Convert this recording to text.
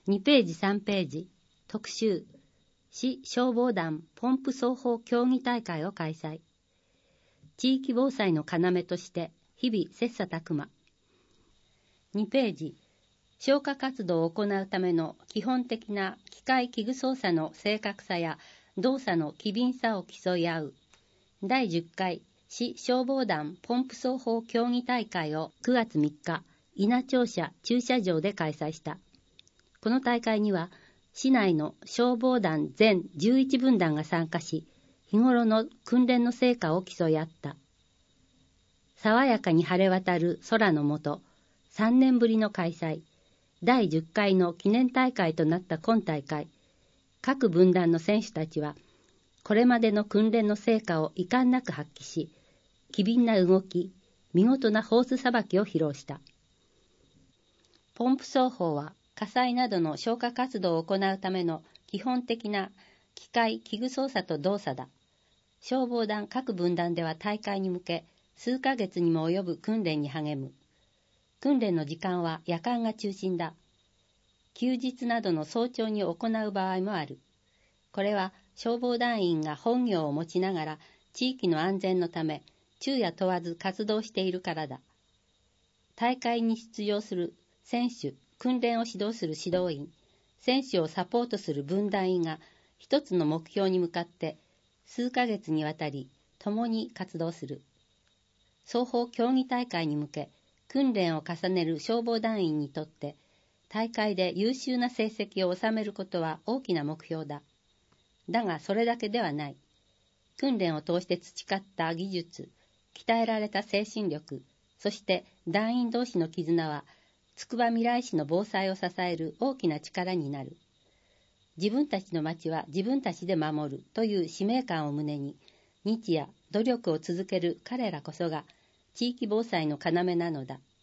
2ページ3ページ、特集、市消防団ポンプ奏法競技大会を開催。地域防災の要として日々切磋琢磨。2ページ、消火活動を行うための基本的な機械器具操作の正確さや動作の機敏さを競い合う第10回市消防団ポンプ奏法競技大会を9月3日、稲庁舎駐車場で開催した。この大会には市内の消防団全11分団が参加し、日頃の訓練の成果を競い合った。爽やかに晴れ渡る空の下、3年ぶりの開催、第10回の記念大会となった今大会、各分団の選手たちは、これまでの訓練の成果を遺憾なく発揮し、機敏な動き、見事なホースさばきを披露した。ポンプ奏法は、火災などの消火活動を行うための基本的な機械・器具操作と動作だ。消防団各分団では大会に向け、数ヶ月にも及ぶ訓練に励む。訓練の時間は夜間が中心だ。休日などの早朝に行う場合もある。これは消防団員が本業を持ちながら地域の安全のため昼夜問わず活動しているからだ。大会に出場する選手、訓練を指導する指導員、選手をサポートする分団員が一つの目標に向かって数ヶ月にわたり共に活動する。双方競技大会に向け訓練を重ねる消防団員にとって大会で優秀な成績を収めることは大きな目標だ。だがそれだけではない。訓練を通して培った技術、鍛えられた精神力、そして団員同士の絆はつくばみらい市の防災を支える大きな力になる。自分たちの町は自分たちで守るという使命感を胸に、日夜努力を続ける彼らこそが地域防災の要なのだ。